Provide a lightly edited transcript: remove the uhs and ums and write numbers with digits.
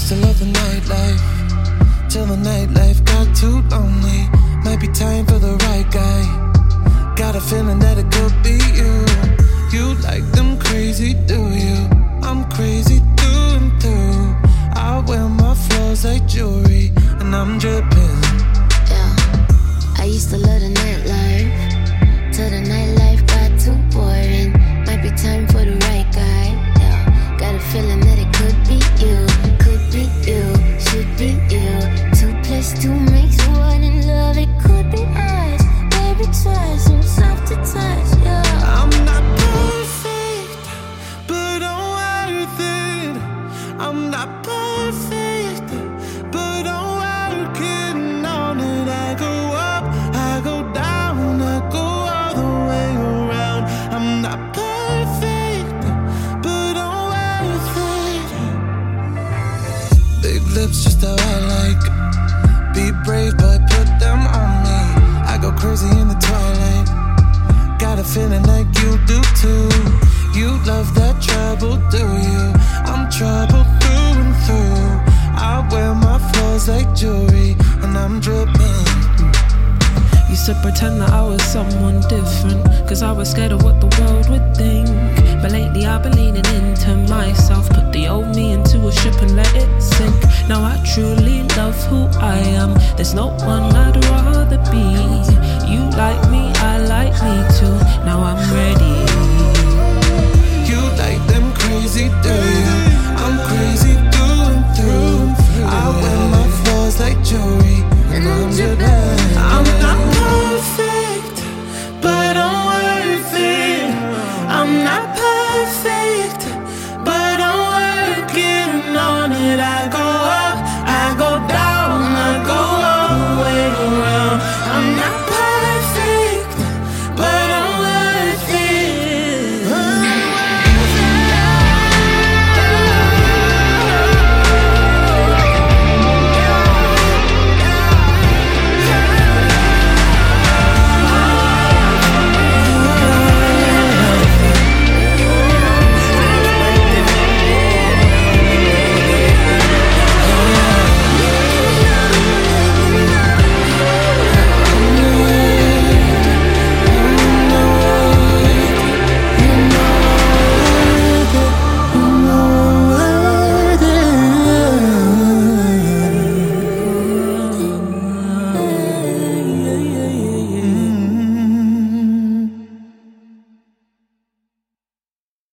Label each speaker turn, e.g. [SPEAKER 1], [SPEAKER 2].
[SPEAKER 1] used to love the nightlife, till the nightlife got too lonely. Might be time for the right guy. Got a feeling that it could be you. You like them crazy, do you? I'm crazy through and through. I wear my flaws like jewelry, and I'm dripping.
[SPEAKER 2] Yeah, I used to love the nightlife, till the nightlife got too boring. Might be time for the right guy. Yeah, got a feeling that it could be you, could be you, should be you. 2 + 2 makes 1 in love. It could be us, baby. Touch and soft to touch. Yeah,
[SPEAKER 1] I'm not perfect, but I'm worth it. I'm not perfect, but I'm working on it. I go up, I go down, I go all the way around. I'm not perfect, but I'm worth it. Big lips, just how I like. Be brave, but put them on me. I go crazy in the twilight. Got a feeling like you do too. You love that trouble, do you? I'm trouble through and through. I wear my flaws like jewelry, and I'm dripping.
[SPEAKER 3] Used to pretend that I was someone different, cause I was scared of what the world would think. But lately I've been leaning into myself. Put the old me into a ship and let it sink. Now I truly love who I am. There's no one I'd rather be. You like me, I like me too. Now I'm ready.
[SPEAKER 1] You like them crazy, do you? I'm crazy through and through. I wear my flaws like jewelry, and I'm dripping. I'm not perfect, but I'm worth it. I'm not perfect, but I'm working on it. I go up, I go down, I go all the way around. I'm not